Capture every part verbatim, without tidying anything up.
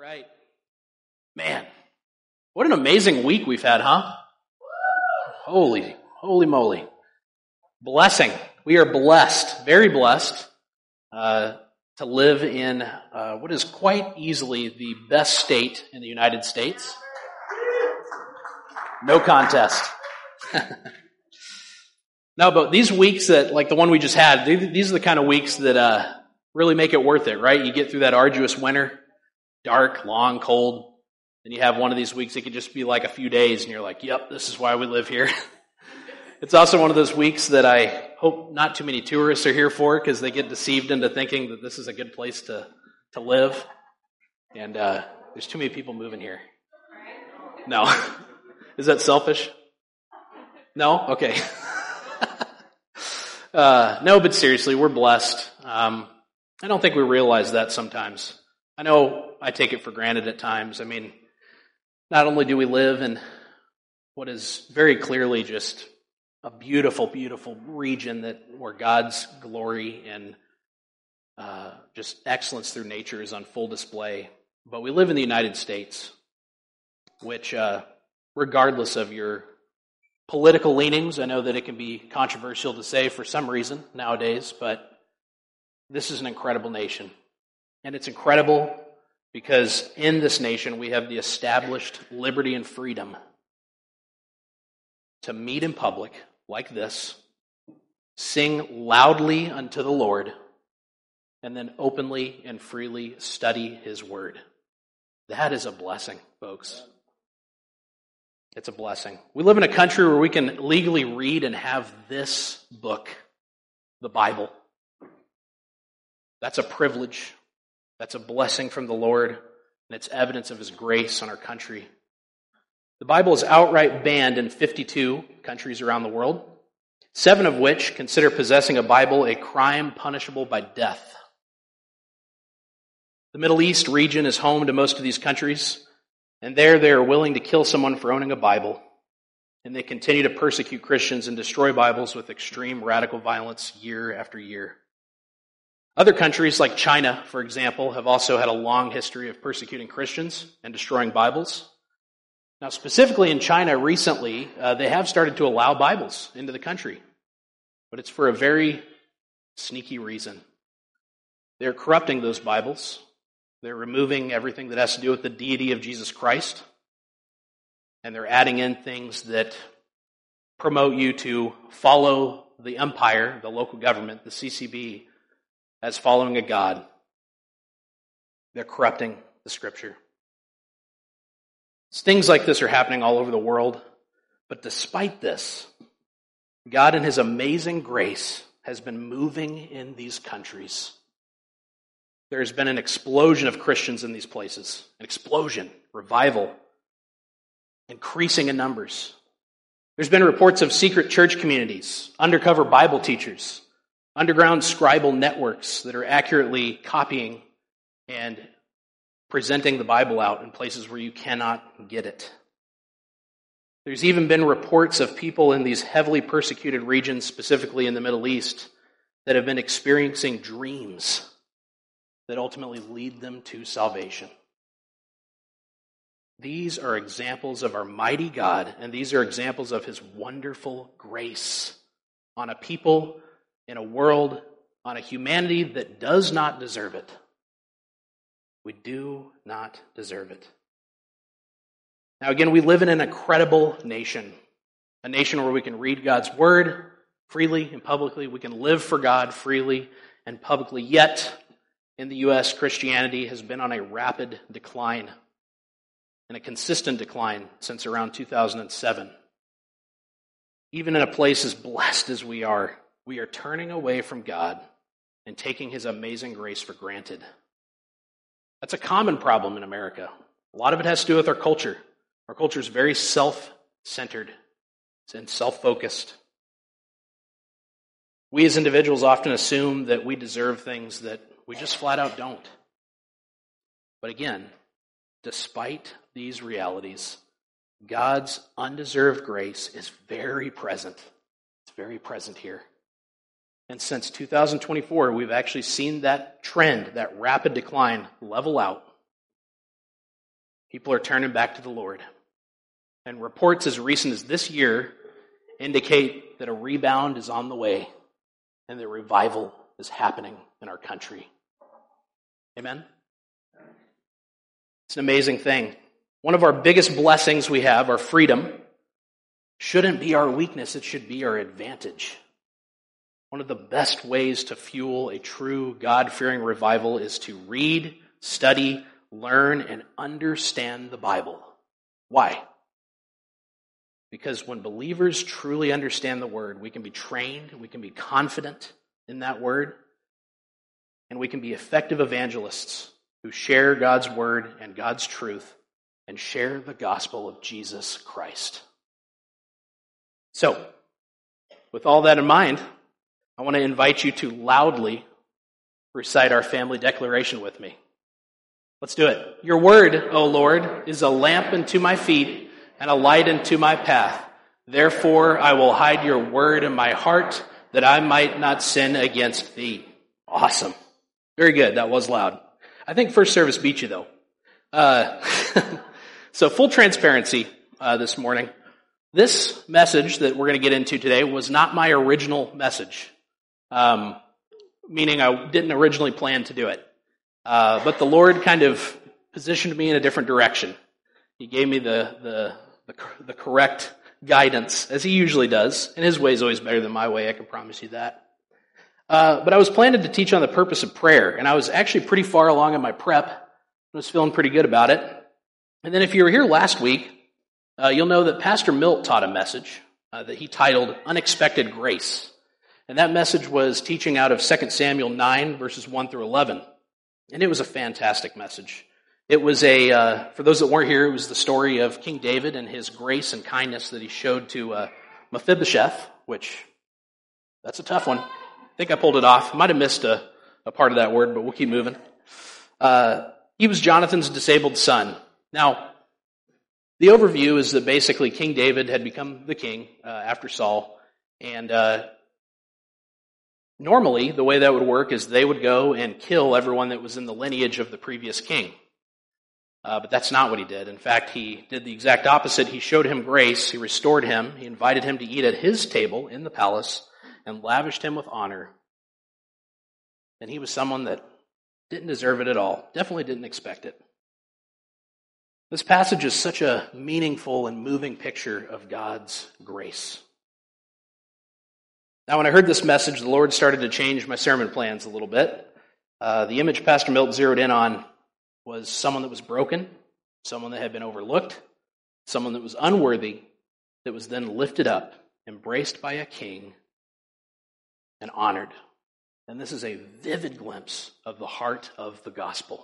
right. Man, what an amazing week we've had, huh? Holy, holy moly. Blessing. We are blessed, very blessed, uh, to live in uh, what is quite easily the best state in the United States. No contest. No, but these weeks that, like the one we just had, these are the kind of weeks that uh, really make it worth it, right? You get through that arduous winter, dark, long, cold, and you have one of these weeks, it could just be like a few days, and you're like, yep, this is why we live here. It's also one of those weeks that I hope not too many tourists are here for, because they get deceived into thinking that this is a good place to, to live. And uh, there's too many people moving here. No. Is that selfish? No? Okay. uh, no, but seriously, we're blessed. Um, I don't think we realize that sometimes. I know I take it for granted at times. I mean, not only do we live in what is very clearly just a beautiful, beautiful region that where God's glory and uh, just excellence through nature is on full display, but we live in the United States, which, uh, regardless of your political leanings, I know that it can be controversial to say for some reason nowadays, but this is an incredible nation. And it's incredible because in this nation we have the established liberty and freedom to meet in public like this, sing loudly unto the Lord, and then openly and freely study His Word. That is a blessing, folks. It's a blessing. We live in a country where we can legally read and have this book, the Bible. That's a privilege. That's a blessing from the Lord, and it's evidence of His grace on our country. The Bible is outright banned in fifty-two countries around the world, seven of which consider possessing a Bible a crime punishable by death. The Middle East region is home to most of these countries, and there they are willing to kill someone for owning a Bible, and they continue to persecute Christians and destroy Bibles with extreme radical violence year after year. Other countries like China, for example, have also had a long history of persecuting Christians and destroying Bibles. Now, specifically in China recently, uh, they have started to allow Bibles into the country, but it's for a very sneaky reason. They're corrupting those Bibles. They're removing everything that has to do with the deity of Jesus Christ, and they're adding in things that promote you to follow the empire, the local government, the C C B, as following a god. They're corrupting the Scripture. Things like this are happening all over the world, but despite this, God in His amazing grace has been moving in these countries. There's been an explosion of Christians in these places, an explosion, revival, increasing in numbers. There's been reports of secret church communities, undercover Bible teachers, underground scribal networks that are accurately copying and presenting the Bible out in places where you cannot get it. There's even been reports of people in these heavily persecuted regions, specifically in the Middle East, that have been experiencing dreams that ultimately lead them to salvation. These are examples of our mighty God, and these are examples of His wonderful grace on a people, in a world, on a humanity that does not deserve it. We do not deserve it. Now again, we live in an incredible nation, a nation where we can read God's Word freely and publicly. We can live for God freely and publicly. Yet, in the U S, Christianity has been on a rapid decline and a consistent decline since around two thousand seven. Even in a place as blessed as we are, we are turning away from God and taking His amazing grace for granted. That's a common problem in America. A lot of it has to do with our culture. Our culture is very self-centered and self-focused. We as individuals often assume that we deserve things that we just flat out don't. But again, despite these realities, God's undeserved grace is very present. It's very present here. And since two thousand twenty-four, we've actually seen that trend, that rapid decline, level out. People are turning back to the Lord. And reports as recent as this year indicate that a rebound is on the way and that revival is happening in our country. Amen? It's an amazing thing. One of our biggest blessings we have, our freedom, shouldn't be our weakness, it should be our advantage. One of the best ways to fuel a true God-fearing revival is to read, study, learn, and understand the Bible. Why? Because when believers truly understand the Word, we can be trained, we can be confident in that Word, and we can be effective evangelists who share God's Word and God's truth and share the gospel of Jesus Christ. So, with all that in mind, I want to invite you to loudly recite our family declaration with me. Let's do it. Your word, O Lord, is a lamp unto my feet and a light unto my path. Therefore, I will hide your word in my heart that I might not sin against thee. Awesome. Very good. That was loud. I think first service beat you, though. Uh, so full transparency uh, this morning. This message that we're going to get into today was not my original message, um, meaning I didn't originally plan to do it. Uh, but the Lord kind of positioned me in a different direction. He gave me the, the, the, the correct guidance, as he usually does. And his way is always better than my way, I can promise you that. Uh, but I was planning to teach on the purpose of prayer, and I was actually pretty far along in my prep. I was feeling pretty good about it. And then if you were here last week, uh, you'll know that Pastor Milt taught a message uh, that he titled Unexpected Grace. And that message was teaching out of Second Samuel nine, verses one through eleven. And it was a fantastic message. It was a, uh, for those that weren't here, it was the story of King David and his grace and kindness that he showed to uh, Mephibosheth, which, that's a tough one. I think I pulled it off. Might have missed a, a part of that word, but we'll keep moving. Uh, he was Jonathan's disabled son. Now, the overview is that basically King David had become the king uh, after Saul, and uh, normally the way that would work is they would go and kill everyone that was in the lineage of the previous king. Uh, but that's not what he did. In fact, he did the exact opposite. He showed him grace. He restored him. He invited him to eat at his table in the palace and lavished him with honor. And he was someone that didn't deserve it at all. Definitely didn't expect it. This passage is such a meaningful and moving picture of God's grace. Now, when I heard this message, the Lord started to change my sermon plans a little bit. Uh, the image Pastor Milton zeroed in on was someone that was broken, someone that had been overlooked, someone that was unworthy, that was then lifted up, embraced by a king, and honored. And this is a vivid glimpse of the heart of the gospel.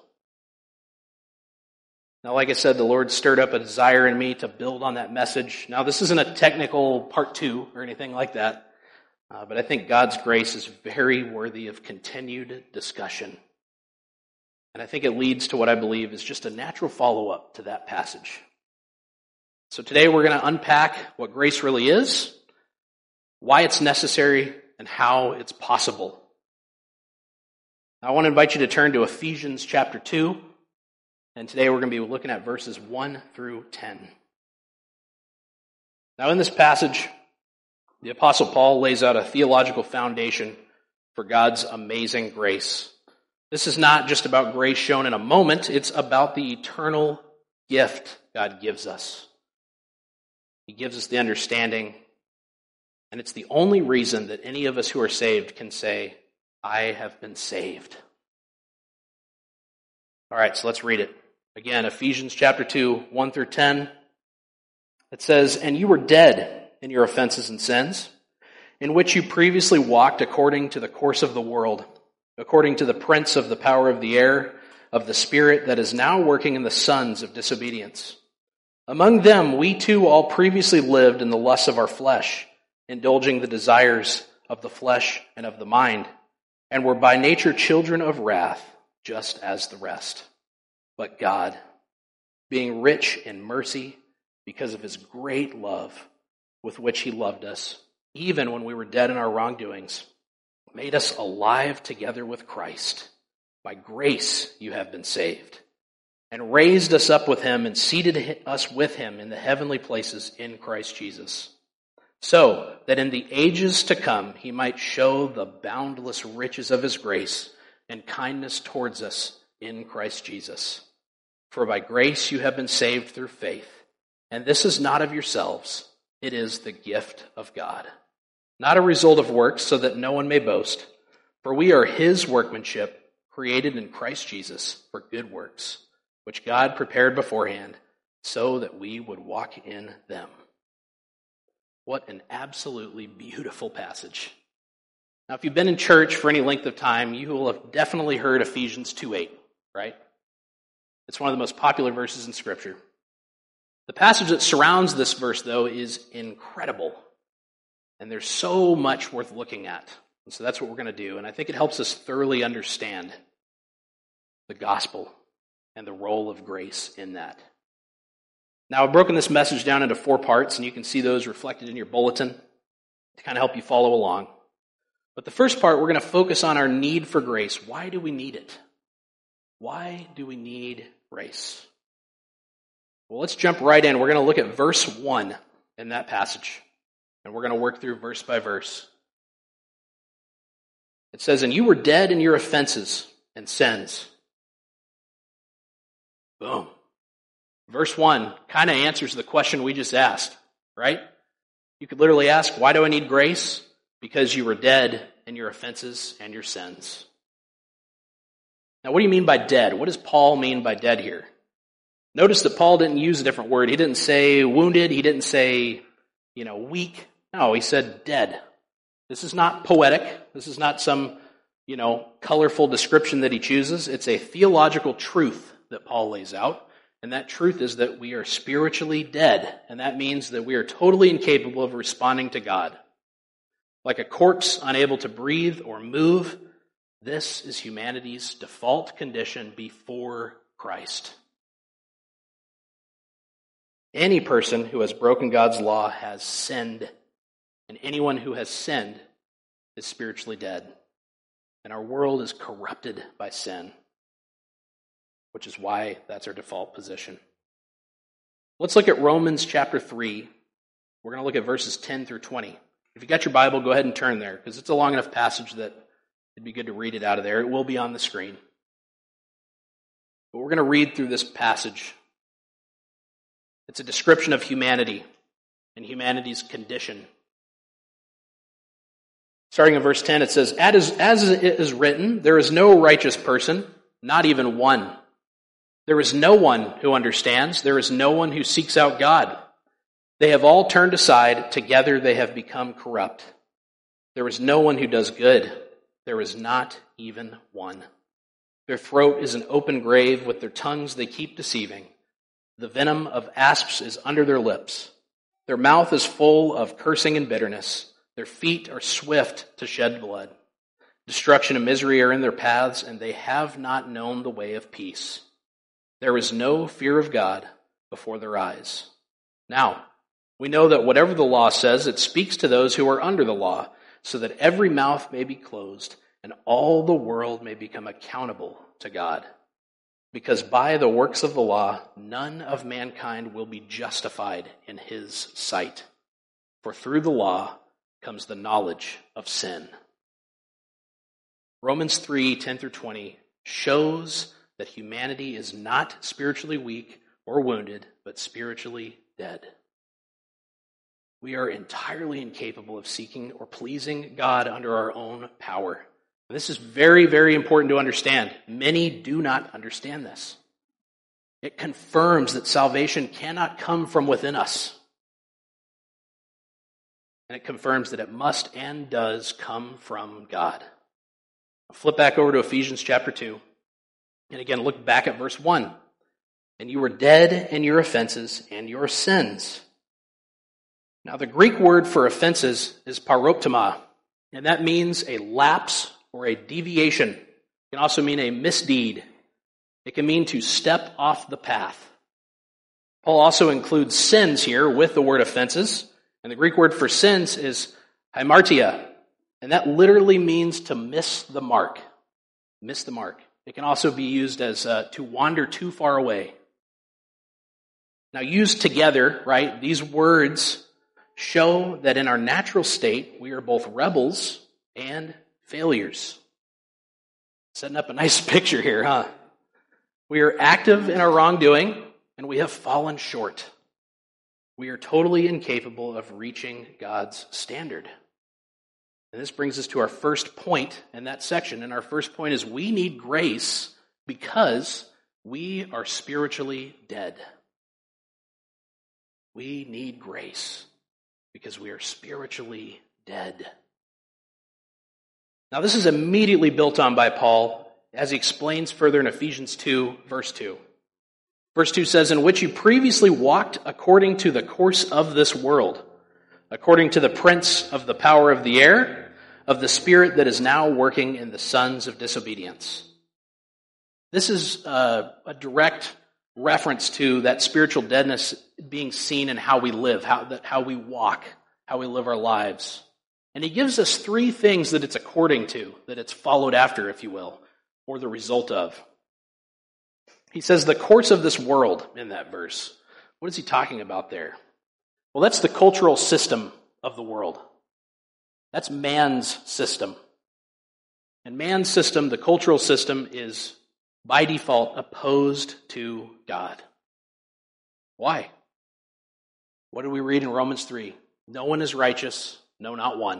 Now, like I said, the Lord stirred up a desire in me to build on that message. Now, this isn't a technical part two or anything like that, uh, but I think God's grace is very worthy of continued discussion. And I think it leads to what I believe is just a natural follow-up to that passage. So today we're going to unpack what grace really is, why it's necessary, and how it's possible. Now, I want to invite you to turn to Ephesians chapter two. And today we're going to be looking at verses one through ten. Now in this passage, the Apostle Paul lays out a theological foundation for God's amazing grace. This is not just about grace shown in a moment, it's about the eternal gift God gives us. He gives us the understanding, and it's the only reason that any of us who are saved can say, I have been saved. All right, so let's read it. Again, Ephesians chapter two, one through ten. It says, And you were dead in your offenses and sins, in which you previously walked according to the course of the world, according to the prince of the power of the air, of the spirit that is now working in the sons of disobedience. Among them we too all previously lived in the lusts of our flesh, indulging the desires of the flesh and of the mind, and were by nature children of wrath, just as the rest. But God, being rich in mercy because of his great love with which he loved us, even when we were dead in our wrongdoings, made us alive together with Christ. By grace you have been saved, and raised us up with him and seated us with him in the heavenly places in Christ Jesus, so that in the ages to come he might show the boundless riches of his grace and kindness towards us in Christ Jesus. For by grace you have been saved through faith, and this is not of yourselves, it is the gift of God, not a result of works, so that no one may boast. For we are his workmanship, created in Christ Jesus for good works, which God prepared beforehand, so that we would walk in them. What an absolutely beautiful passage. Now, if you've been in church for any length of time, you will have definitely heard Ephesians two eight, right? It's one of the most popular verses in Scripture. The passage that surrounds this verse, though, is incredible. And there's so much worth looking at. And so that's what we're going to do. And I think it helps us thoroughly understand the gospel and the role of grace in that. Now, I've broken this message down into four parts, and you can see those reflected in your bulletin to kind of help you follow along. But the first part, we're going to focus on our need for grace. Why do we need it? Why do we need grace? Well, let's jump right in. We're going to look at verse one in that passage, and we're going to work through verse by verse. It says, "And you were dead in your offenses and sins." Boom. Verse one kind of answers the question we just asked, right? You could literally ask, why do I need grace? Because you were dead in your offenses and your sins. Now, what do you mean by dead? What does Paul mean by dead here? Notice that Paul didn't use a different word. He didn't say wounded. He didn't say, you know, weak. No, he said dead. This is not poetic. This is not some, you know, colorful description that he chooses. It's a theological truth that Paul lays out. And that truth is that we are spiritually dead. And that means that we are totally incapable of responding to God. Like a corpse unable to breathe or move, this is humanity's default condition before Christ. Any person who has broken God's law has sinned. And anyone who has sinned is spiritually dead. And our world is corrupted by sin, which is why that's our default position. Let's look at Romans chapter three. We're going to look at verses ten through twenty. If you got your Bible, go ahead and turn there, because it's a long enough passage that it'd be good to read it out of there. It will be on the screen. But we're going to read through this passage. It's a description of humanity and humanity's condition. Starting in verse ten, it says, As it is written, there is no righteous person, not even one. There is no one who understands. There is no one who seeks out God. They have all turned aside. Together they have become corrupt. There is no one who does good. There is not even one. Their throat is an open grave. With their tongues they keep deceiving. The venom of asps is under their lips. Their mouth is full of cursing and bitterness. Their feet are swift to shed blood. Destruction and misery are in their paths, and they have not known the way of peace. There is no fear of God before their eyes. Now, we know that whatever the law says, it speaks to those who are under the law, so that every mouth may be closed, and all the world may become accountable to God. Because by the works of the law, none of mankind will be justified in his sight. For through the law comes the knowledge of sin. Romans three, ten through twenty shows that humanity is not spiritually weak or wounded, but spiritually dead. We are entirely incapable of seeking or pleasing God under our own power. And this is very, very important to understand. Many do not understand this. It confirms that salvation cannot come from within us. And it confirms that it must and does come from God. I'll flip back over to Ephesians chapter two. And again, look back at verse one. And you were dead in your offenses and your sins. Now, the Greek word for offenses is paroptoma, and that means a lapse or a deviation. It can also mean a misdeed. It can mean to step off the path. Paul also includes sins here with the word offenses, and the Greek word for sins is hamartia, and that literally means to miss the mark. Miss the mark. It can also be used as uh, to wander too far away. Now, used together, right, these words show that in our natural state, we are both rebels and failures. Setting up a nice picture here, huh? We are active in our wrongdoing, and we have fallen short. We are totally incapable of reaching God's standard. And this brings us to our first point in that section. And our first point is we need grace because we are spiritually dead. We need grace because we are spiritually dead. Now, this is immediately built on by Paul as he explains further in Ephesians two, verse two. Verse two says, "In which you previously walked according to the course of this world, according to the prince of the power of the air, of the spirit that is now working in the sons of disobedience." This is a, a direct reference to that spiritual deadness being seen in how we live, how, that, how we walk, how we live our lives. And he gives us three things that it's according to, that it's followed after, if you will, or the result of. He says the course of this world in that verse. What is he talking about there? Well, that's the cultural system of the world. That's man's system. And man's system, the cultural system, is by default opposed to God. Why? What do we read in Romans three? No one is righteous, no, not one.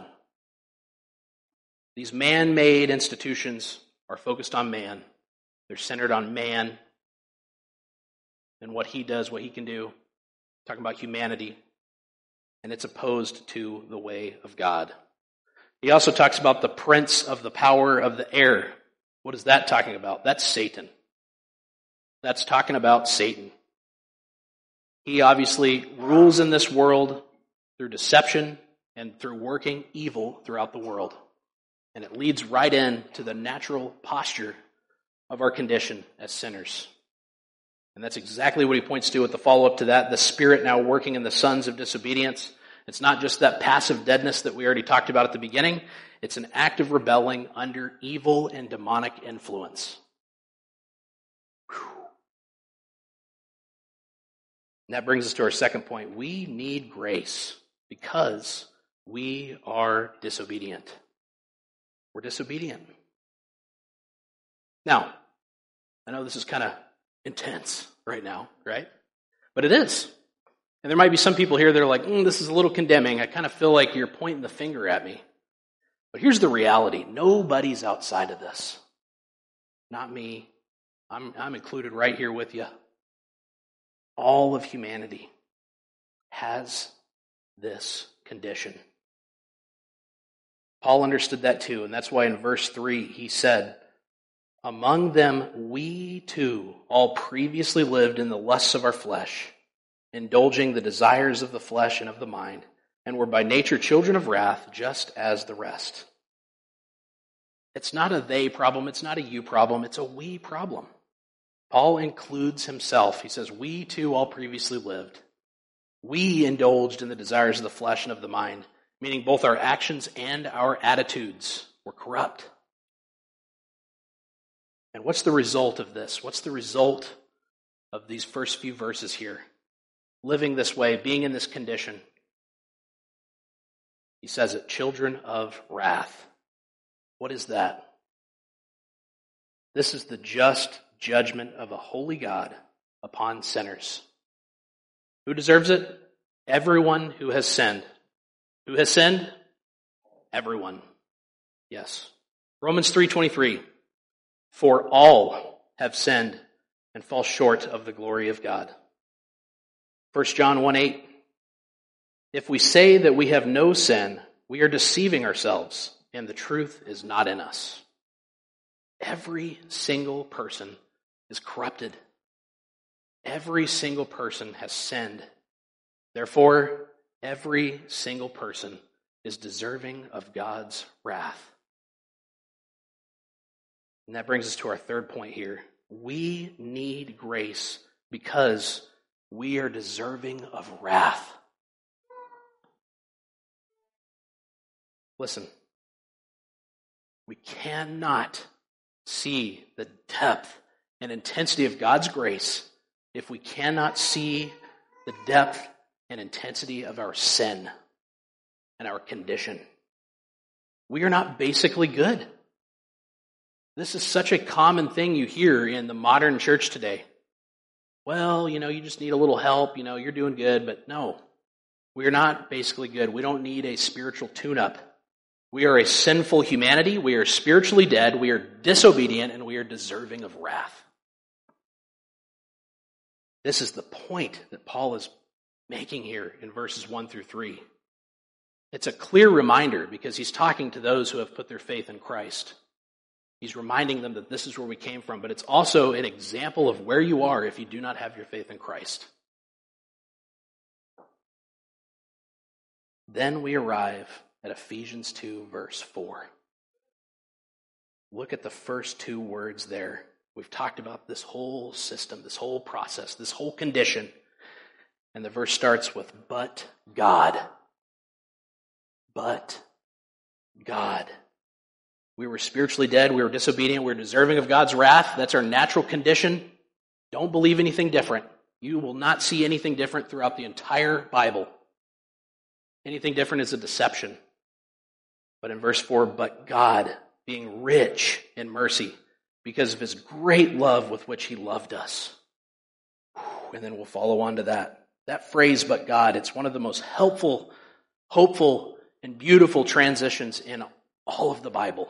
These man-made institutions are focused on man. They're centered on man and what he does, what he can do. Talking about humanity. And it's opposed to the way of God. He also talks about the prince of the power of the air. What is that talking about? That's Satan. That's talking about Satan. He obviously rules in this world through deception and through working evil throughout the world. And it leads right in to the natural posture of our condition as sinners. And that's exactly what he points to with the follow-up to that, the spirit now working in the sons of disobedience. It's not just that passive deadness that we already talked about at the beginning. It's an act of rebelling under evil and demonic influence. Whew. And that brings us to our second point. We need grace because we are disobedient. We're disobedient. Now, I know this is kind of intense right now, right? But it is. And there might be some people here that are like, mm, this is a little condemning. I kind of feel like you're pointing the finger at me. But here's the reality. Nobody's outside of this. Not me. I'm, I'm included right here with you. All of humanity has this condition. Paul understood that too, and that's why in verse three he said, "Among them we too all previously lived in the lusts of our flesh, indulging the desires of the flesh and of the mind, and were by nature children of wrath, just as the rest." It's not a they problem, it's not a you problem, it's a we problem. Paul includes himself. He says, we too all previously lived. We indulged in the desires of the flesh and of the mind, meaning both our actions and our attitudes were corrupt. And what's the result of this? What's the result of these first few verses here? Living this way, being in this condition. He says it, children of wrath. What is that? This is the just judgment of a holy God upon sinners. Who deserves it? Everyone who has sinned. Who has sinned? Everyone. Yes. Romans three twenty-three. For all have sinned and fall short of the glory of God. First John one eight. If we say that we have no sin, we are deceiving ourselves, and the truth is not in us. Every single person is corrupted. Every single person has sinned. Therefore, every single person is deserving of God's wrath. And that brings us to our third point here. We need grace because we are deserving of wrath. Listen, we cannot see the depth and intensity of God's grace if we cannot see the depth and intensity of our sin and our condition. We are not basically good. This is such a common thing you hear in the modern church today. Well, you know, you just need a little help, you know, you're doing good, but no, we are not basically good. We don't need a spiritual tune-up. We are a sinful humanity, we are spiritually dead, we are disobedient, and we are deserving of wrath. This is the point that Paul is making here in verses one through three. It's a clear reminder because he's talking to those who have put their faith in Christ. He's reminding them that this is where we came from, but it's also an example of where you are if you do not have your faith in Christ. Then we arrive at Ephesians two, verse four. Look at the first two words there. We've talked about this whole system, this whole process, this whole condition. And the verse starts with, but God. But God. We were spiritually dead, we were disobedient, we were deserving of God's wrath. That's our natural condition. Don't believe anything different. You will not see anything different throughout the entire Bible. Anything different is a deception. But in verse four, but God, being rich in mercy, because of his great love with which he loved us. And then we'll follow on to that. That phrase, but God, it's one of the most helpful, hopeful, and beautiful transitions in all of the Bible.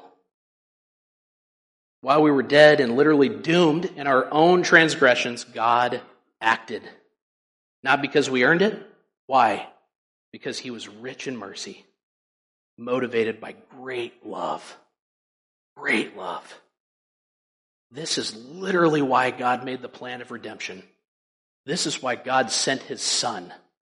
While we were dead and literally doomed in our own transgressions, God acted. Not because we earned it. Why? Because he was rich in mercy, motivated by great love. Great love. This is literally why God made the plan of redemption. This is why God sent his Son.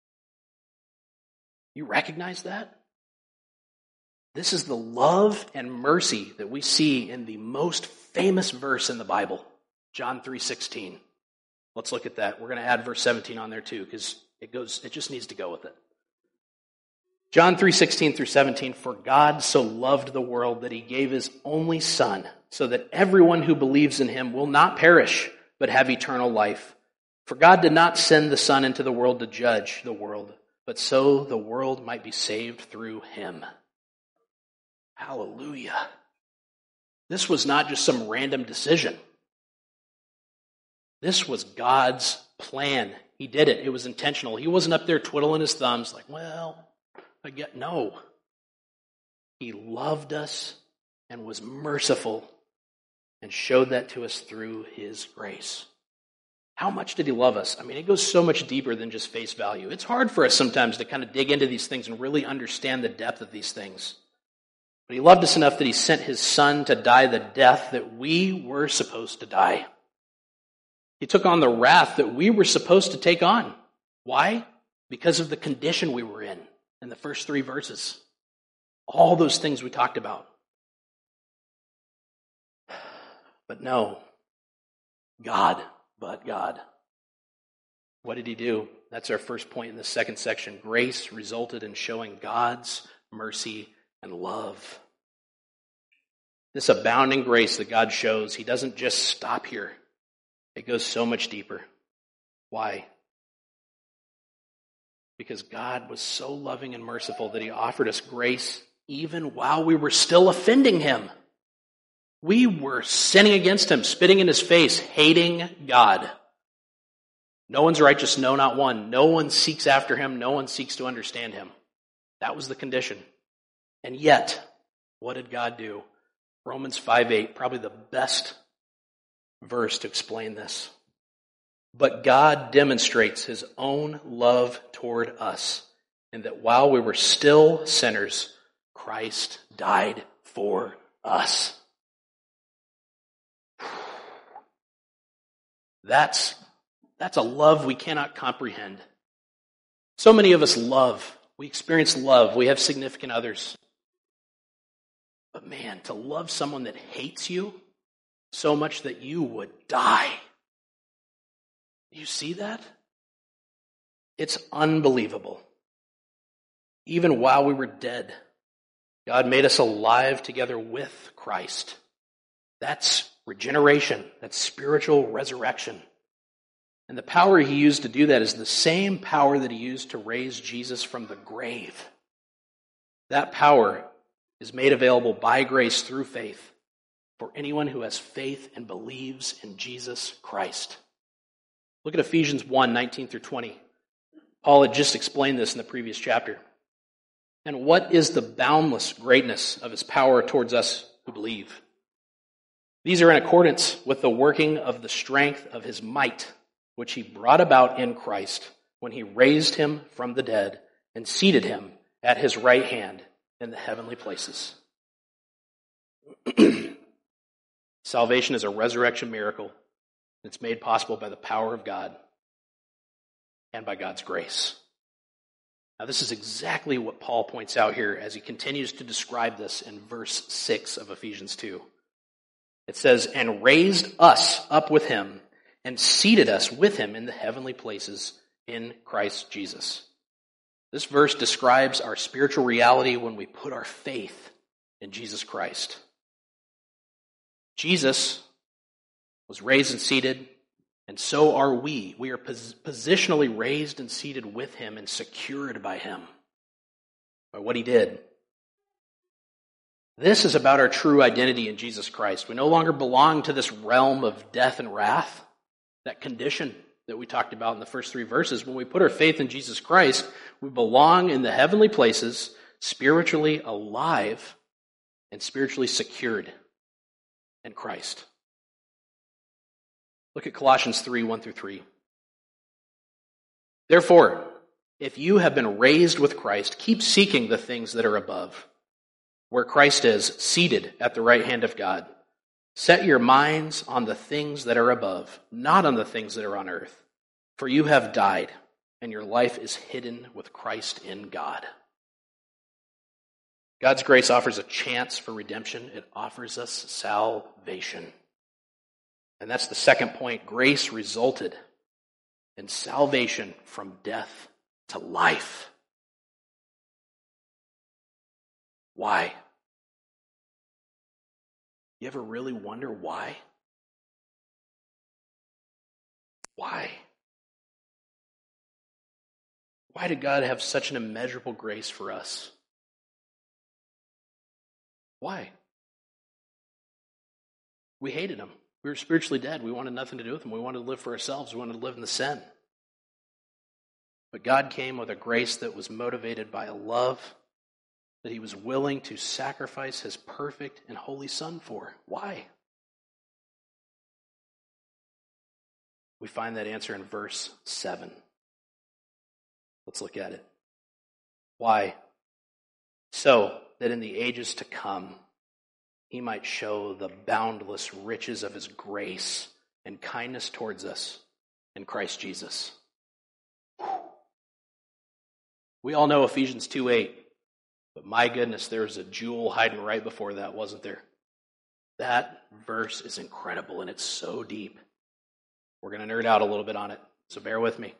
You recognize that? This is the love and mercy that we see in the most famous verse in the Bible, John three sixteen. Let's look at that. We're going to add verse seventeen on there too, because it goes. It just needs to go with it. John three sixteen through seventeen, for God so loved the world that he gave his only Son, so that everyone who believes in him will not perish, but have eternal life. For God did not send the Son into the world to judge the world, but so the world might be saved through him. Hallelujah. This was not just some random decision. This was God's plan. He did it. It was intentional. He wasn't up there twiddling his thumbs like, well, I get no. He loved us and was merciful and showed that to us through his grace. How much did he love us? I mean, it goes so much deeper than just face value. It's hard for us sometimes to kind of dig into these things and really understand the depth of these things. But he loved us enough that he sent his Son to die the death that we were supposed to die. He took on the wrath that we were supposed to take on. Why? Because of the condition we were in in the first three verses. All those things we talked about. But no, God, but God. What did he do? That's our first point in the second section. Grace resulted in showing God's mercy and love. This abounding grace that God shows, he doesn't just stop here. It goes so much deeper. Why? Because God was so loving and merciful that he offered us grace even while we were still offending him. We were sinning against him, spitting in his face, hating God. No one's righteous, no, not one. No one seeks after him. No one seeks to understand him. That was the condition. And yet, what did God do? Romans five eight, probably the best verse to explain this. But God demonstrates his own love toward us, in that while we were still sinners, Christ died for us. That's, that's a love we cannot comprehend. So many of us love. We experience love. We have significant others. But man, to love someone that hates you so much that you would die. You see that? It's unbelievable. Even while we were dead, God made us alive together with Christ. That's regeneration, that's spiritual resurrection. And the power he used to do that is the same power that he used to raise Jesus from the grave. That power is made available by grace through faith for anyone who has faith and believes in Jesus Christ. Look at Ephesians one, nineteen through twenty. Paul had just explained this in the previous chapter. And what is the boundless greatness of his power towards us who believe? These are in accordance with the working of the strength of his might, which he brought about in Christ when he raised him from the dead and seated him at his right hand in the heavenly places. Salvation is a resurrection miracle. It's made possible by the power of God and by God's grace. Now, this is exactly what Paul points out here as he continues to describe this in verse six of Ephesians two. It says, and raised us up with him and seated us with him in the heavenly places in Christ Jesus. This verse describes our spiritual reality when we put our faith in Jesus Christ. Jesus was raised and seated, and so are we. We are pos- positionally raised and seated with him and secured by him, by what he did. This is about our true identity in Jesus Christ. We no longer belong to this realm of death and wrath, that condition that we talked about in the first three verses. When we put our faith in Jesus Christ, we belong in the heavenly places, spiritually alive and spiritually secured in Christ. Look at Colossians three, one through three. Therefore, if you have been raised with Christ, keep seeking the things that are above, where Christ is, seated at the right hand of God. Set your minds on the things that are above, not on the things that are on earth. For you have died, and your life is hidden with Christ in God. God's grace offers a chance for redemption. It offers us salvation. And that's the second point. Grace resulted in salvation from death to life. Why? You ever really wonder why? Why? Why did God have such an immeasurable grace for us? Why? We hated him. We were spiritually dead. We wanted nothing to do with him. We wanted to live for ourselves. We wanted to live in the sin. But God came with a grace that was motivated by a love that he was willing to sacrifice his perfect and holy Son for. Why? We find that answer in verse seven. Let's look at it. Why? So that in the ages to come, he might show the boundless riches of his grace and kindness towards us in Christ Jesus. We all know Ephesians two eight. But my goodness, there's a jewel hiding right before that, wasn't there? That verse is incredible, and it's so deep. We're going to nerd out a little bit on it, so bear with me.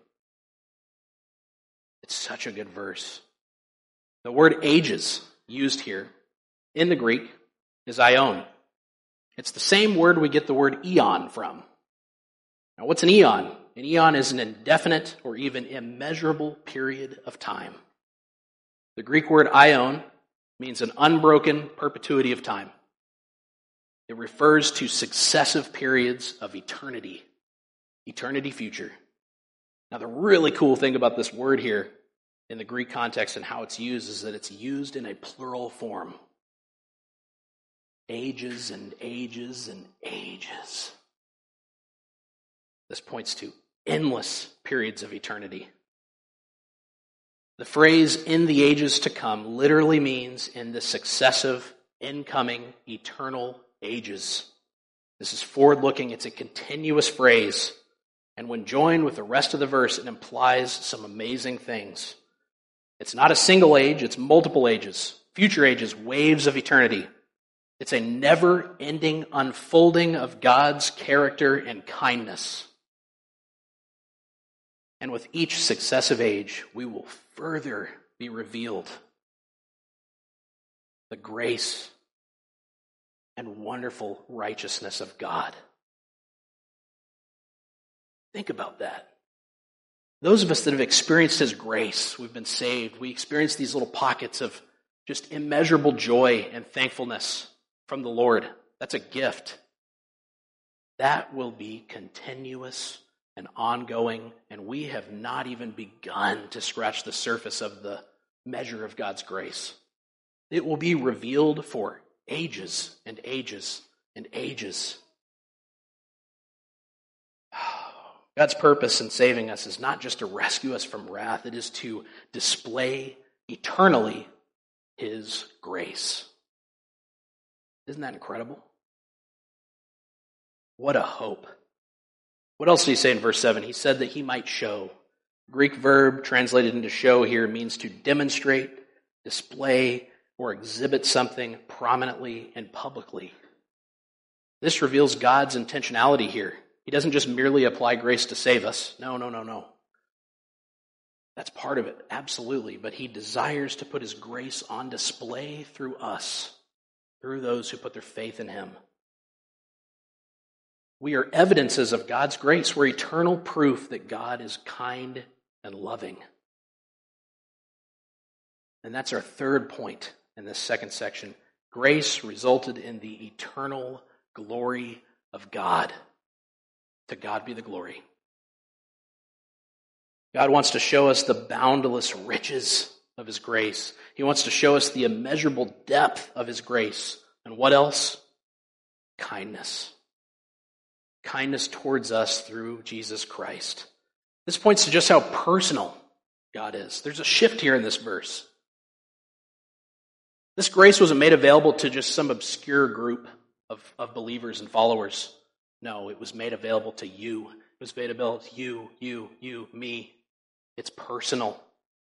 It's such a good verse. The word ages used here in the Greek is aion. It's the same word we get the word eon from. Now, what's an eon? An eon is an indefinite or even immeasurable period of time. The Greek word aion means an unbroken perpetuity of time. It refers to successive periods of eternity, eternity future. Now, the really cool thing about this word here in the Greek context and how it's used is that it's used in a plural form. Ages and ages and ages. This points to endless periods of eternity. The phrase "in the ages to come" literally means in the successive, incoming, eternal ages. This is forward-looking. It's a continuous phrase. And when joined with the rest of the verse, it implies some amazing things. It's not a single age, it's multiple ages, future ages, waves of eternity. It's a never-ending unfolding of God's character and kindness. And with each successive age, we will further be revealed the grace and wonderful righteousness of God. Think about that. Those of us that have experienced his grace, we've been saved, we experience these little pockets of just immeasurable joy and thankfulness from the Lord. That's a gift. That will be continuous and ongoing, and we have not even begun to scratch the surface of the measure of God's grace. It will be revealed for ages and ages and ages. God's purpose in saving us is not just to rescue us from wrath, it is to display eternally his grace. Isn't that incredible? What a hope. What else did he say in verse seven? He said that he might show. Greek verb translated into show here means to demonstrate, display, or exhibit something prominently and publicly. This reveals God's intentionality here. He doesn't just merely apply grace to save us. No, no, no, no. That's part of it, absolutely. But he desires to put his grace on display through us, through those who put their faith in him. We are evidences of God's grace. We're eternal proof that God is kind and loving. And that's our third point in this second section. Grace resulted in the eternal glory of God. To God be the glory. God wants to show us the boundless riches of his grace. He wants to show us the immeasurable depth of his grace. And what else? Kindness. Kindness towards us through Jesus Christ. This points to just how personal God is. There's a shift here in this verse. This grace wasn't made available to just some obscure group of, of believers and followers. No, it was made available to you. It was made available to you, you, you, me. It's personal.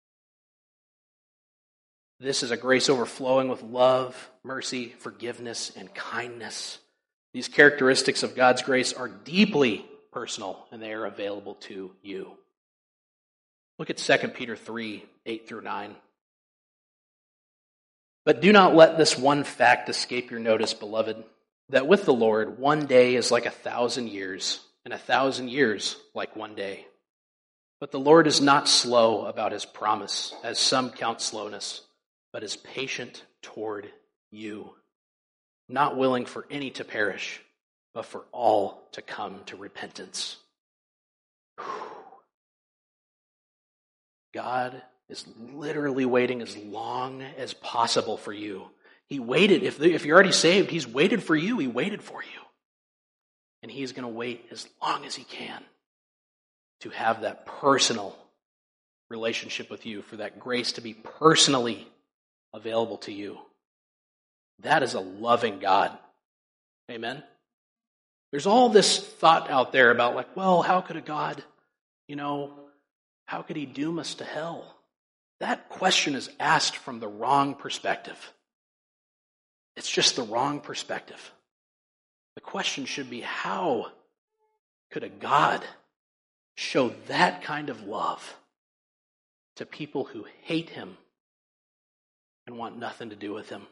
This is a grace overflowing with love, mercy, forgiveness, and kindness. These characteristics of God's grace are deeply personal, and they are available to you. Look at Second Peter three, eight through nine. But do not let this one fact escape your notice, beloved, that with the Lord, one day is like a thousand years, and a thousand years like one day. But the Lord is not slow about his promise, as some count slowness, but is patient toward you, not willing for any to perish, but for all to come to repentance. Whew. God is literally waiting as long as possible for you. He waited. If, if you're already saved, he's waited for you. He waited for you. And he's going to wait as long as he can to have that personal relationship with you, for that grace to be personally available to you. That is a loving God. Amen? There's all this thought out there about like, well, how could a God, you know, how could he doom us to hell? That question is asked from the wrong perspective. It's just the wrong perspective. The question should be, how could a God show that kind of love to people who hate him and want nothing to do with him?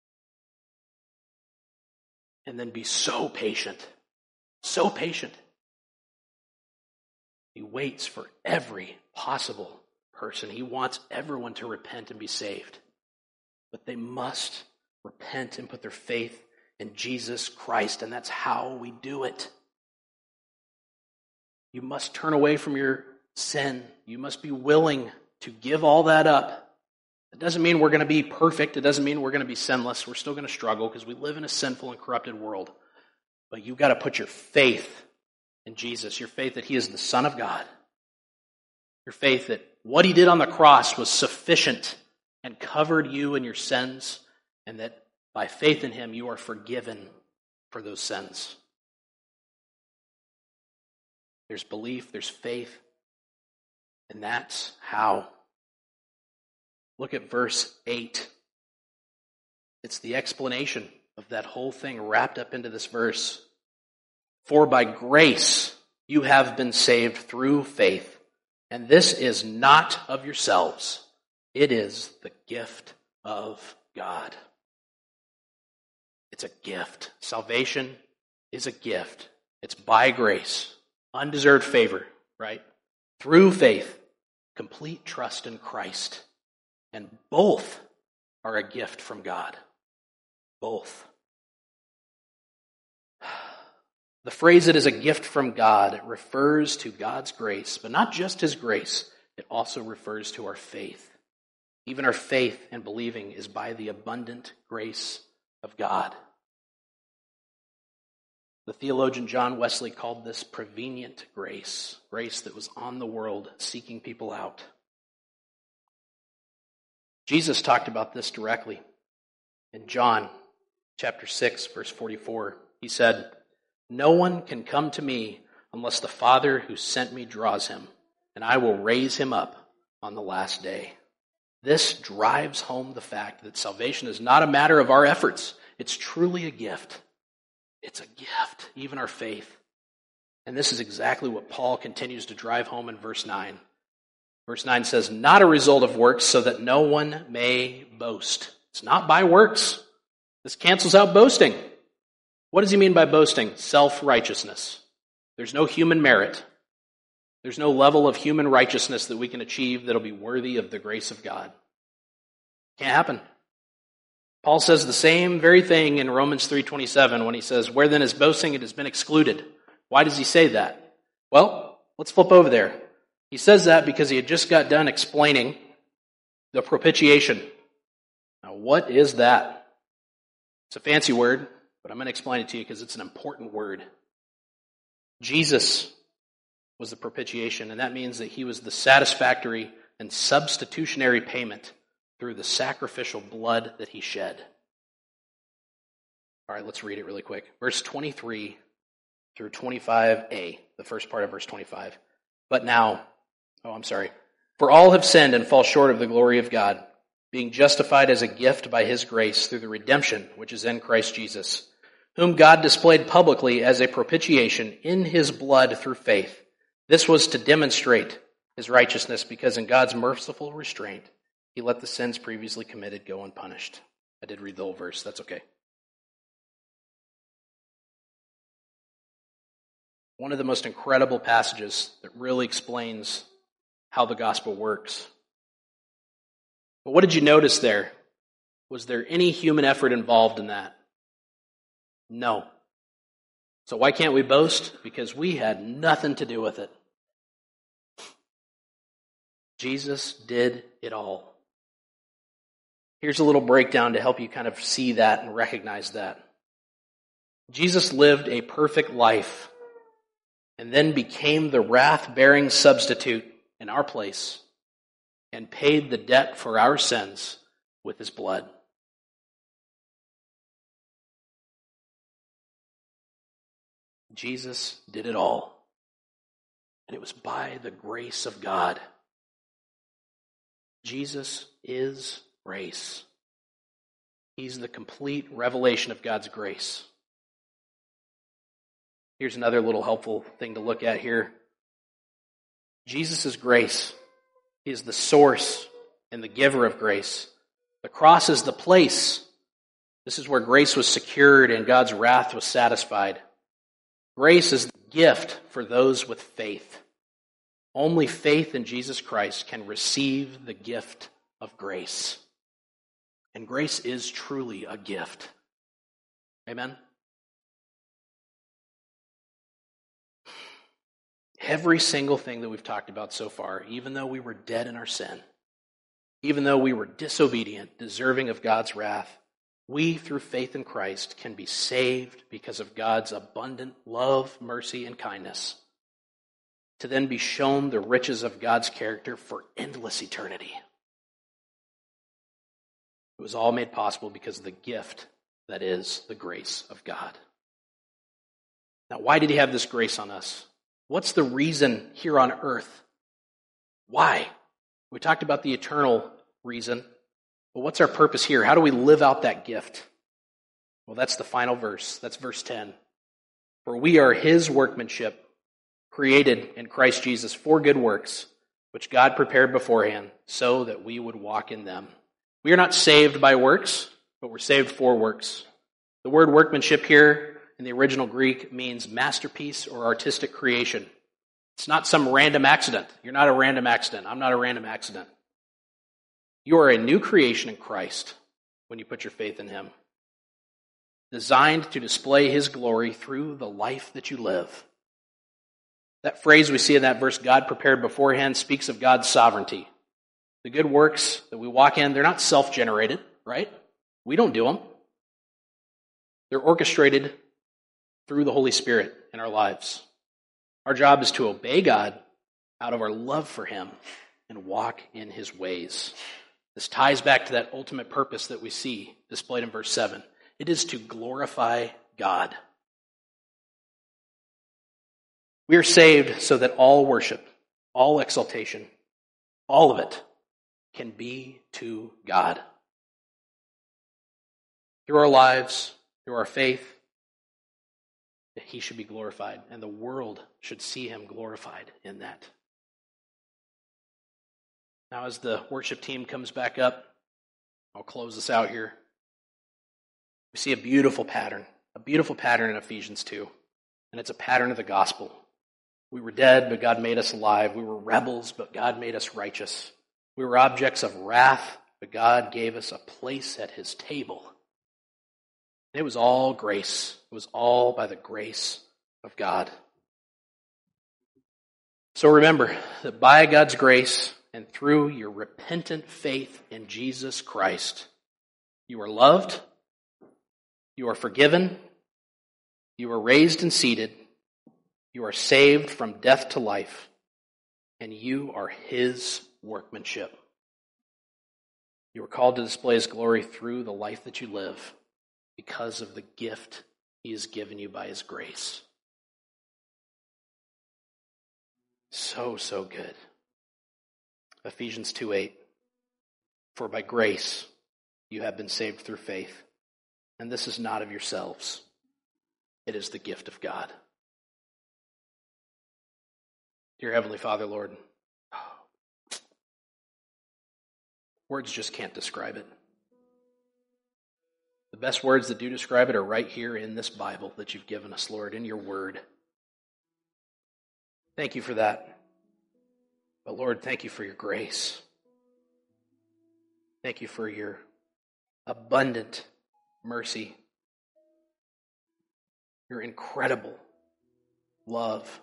And then be so patient, so patient. He waits for every possible person. He wants everyone to repent and be saved. But they must repent and put their faith in Jesus Christ, and that's how we do it. You must turn away from your sin. You must be willing to give all that up. It doesn't mean we're going to be perfect. It doesn't mean we're going to be sinless. We're still going to struggle because we live in a sinful and corrupted world. But you've got to put your faith in Jesus, your faith that he is the Son of God, your faith that what he did on the cross was sufficient and covered you and your sins, and that by faith in him, you are forgiven for those sins. There's belief, there's faith, and that's how. Look at verse eight. It's the explanation of that whole thing wrapped up into this verse. For by grace you have been saved through faith, and this is not of yourselves. It is the gift of God. It's a gift. Salvation is a gift. It's by grace, undeserved favor, right? Through faith, complete trust in Christ. And both are a gift from God. Both. The phrase "it is a gift from God" refers to God's grace, but not just His grace. It also refers to our faith. Even our faith and believing is by the abundant grace of God. The theologian John Wesley called this prevenient grace, grace that was on the world seeking people out. Jesus talked about this directly in John chapter six, verse forty-four. He said, "No one can come to me unless the Father who sent me draws him, and I will raise him up on the last day." This drives home the fact that salvation is not a matter of our efforts. It's truly a gift. It's a gift, even our faith. And this is exactly what Paul continues to drive home in verse nine. Verse nine says, "Not a result of works, so that no one may boast." It's not by works. This cancels out boasting. What does he mean by boasting? Self-righteousness. There's no human merit. There's no level of human righteousness that we can achieve that'll be worthy of the grace of God. Can't happen. Paul says the same very thing in Romans three twenty-seven when he says, "Where then is boasting, it has been excluded." Why does he say that? Well, let's flip over there. He says that because he had just got done explaining the propitiation. Now, what is that? It's a fancy word, but I'm going to explain it to you because it's an important word. Jesus was the propitiation, and that means that he was the satisfactory and substitutionary payment through the sacrificial blood that he shed. All right, let's read it really quick. Verse twenty-three through twenty-five a, the first part of verse twenty-five. "But now," oh, I'm sorry, "for all have sinned and fall short of the glory of God, being justified as a gift by his grace through the redemption which is in Christ Jesus, whom God displayed publicly as a propitiation in his blood through faith. This was to demonstrate his righteousness, because in God's merciful restraint, he let the sins previously committed go unpunished." I did read the whole verse. That's okay. One of the most incredible passages that really explains how the gospel works. But what did you notice there? Was there any human effort involved in that? No. So why can't we boast? Because we had nothing to do with it. Jesus did it all. Here's a little breakdown to help you kind of see that and recognize that. Jesus lived a perfect life and then became the wrath-bearing substitute in our place and paid the debt for our sins with his blood. Jesus did it all. And it was by the grace of God. Jesus is grace. He's the complete revelation of God's grace. Here's another little helpful thing to look at here. Jesus is grace. He is the source and the giver of grace. The cross is the place. This is where grace was secured and God's wrath was satisfied. Grace is the gift for those with faith. Only faith in Jesus Christ can receive the gift of grace. And grace is truly a gift. Amen? Every single thing that we've talked about so far, even though we were dead in our sin, even though we were disobedient, deserving of God's wrath, we, through faith in Christ, can be saved because of God's abundant love, mercy, and kindness, to then be shown the riches of God's character for endless eternity. It was all made possible because of the gift that is the grace of God. Now, why did he have this grace on us? What's the reason here on earth? Why? We talked about the eternal reason, but what's our purpose here? How do we live out that gift? Well, that's the final verse. That's verse ten. "For we are his workmanship, created in Christ Jesus for good works, which God prepared beforehand, so that we would walk in them." We are not saved by works, but we're saved for works. The word workmanship here in the original Greek means masterpiece or artistic creation. It's not some random accident. You're not a random accident. I'm not a random accident. You are a new creation in Christ when you put your faith in him, designed to display his glory through the life that you live. That phrase we see in that verse, God prepared beforehand, speaks of God's sovereignty. The good works that we walk in, they're not self-generated, right? We don't do them. They're orchestrated through the Holy Spirit in our lives. Our job is to obey God out of our love for him and walk in his ways. This ties back to that ultimate purpose that we see displayed in verse seven. It is to glorify God. We are saved so that all worship, all exaltation, all of it can be to God. Through our lives, through our faith, that he should be glorified, and the world should see him glorified in that. Now, as the worship team comes back up, I'll close this out here. We see a beautiful pattern, a beautiful pattern in Ephesians two, and it's a pattern of the gospel. We were dead, but God made us alive. We were rebels, but God made us righteous. We were objects of wrath, but God gave us a place at his table. It was all grace. It was all by the grace of God. So remember that by God's grace and through your repentant faith in Jesus Christ, you are loved, you are forgiven, you are raised and seated, you are saved from death to life, and you are his workmanship. You are called to display his glory through the life that you live because of the gift he has given you by his grace. So, so good. Ephesians two eight. For by grace you have been saved through faith, and this is not of yourselves. It is the gift of God. Dear Heavenly Father, Lord, words just can't describe it. The best words that do describe it are right here in this Bible that you've given us, Lord, in your word. Thank you for that. But Lord, thank you for your grace. Thank you for your abundant mercy, your incredible love.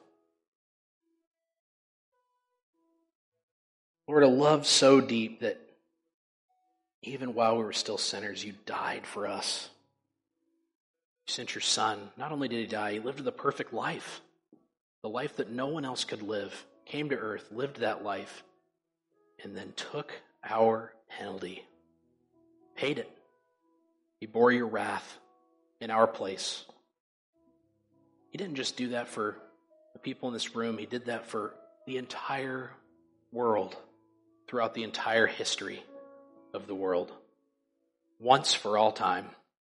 Lord, a love so deep that even while we were still sinners, you died for us. You sent your son. Not only did he die, he lived the perfect life, the life that no one else could live, came to earth, lived that life, and then took our penalty, paid it. He bore your wrath in our place. He didn't just do that for the people in this room. He did that for the entire world, throughout the entire history of the world, once for all time.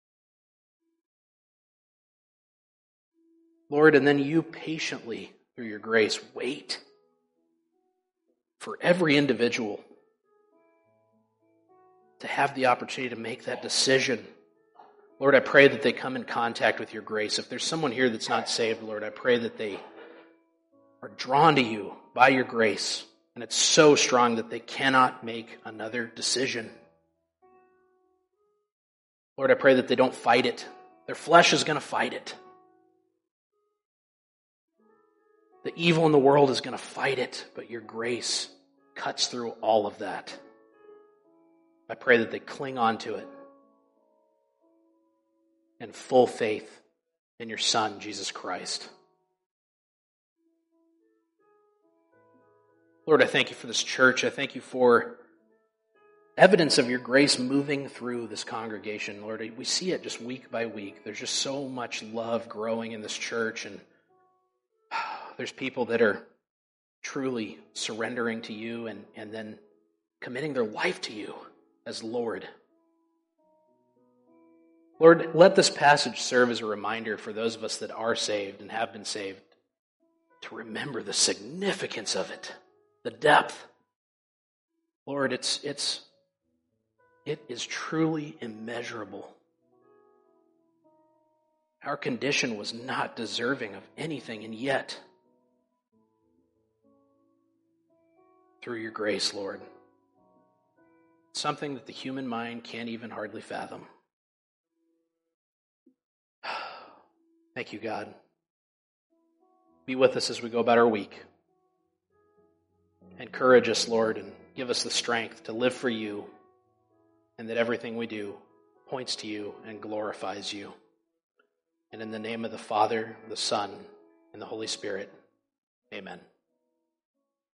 Lord, and then you patiently, through your grace, wait for every individual to have the opportunity to make that decision. Lord, I pray that they come in contact with your grace. If there's someone here that's not saved, Lord, I pray that they are drawn to you by your grace. And it's so strong that they cannot make another decision. Lord, I pray that they don't fight it. Their flesh is going to fight it. The evil in the world is going to fight it, but your grace cuts through all of that. I pray that they cling on to it in full faith in your Son, Jesus Christ. Lord, I thank you for this church. I thank you for evidence of your grace moving through this congregation. Lord, we see it just week by week. There's just so much love growing in this church, and there's people that are truly surrendering to you and, and then committing their life to you as Lord. Lord, let this passage serve as a reminder for those of us that are saved and have been saved to remember the significance of it. The depth. Lord, it's it's it is truly immeasurable. Our condition was not deserving of anything, and yet, through your grace, Lord, something that the human mind can't even hardly fathom. Thank you, God. Be with us as we go about our week. Encourage us, Lord, and give us the strength to live for you, and that everything we do points to you and glorifies you. And in the name of the Father, the Son, and the Holy Spirit, amen.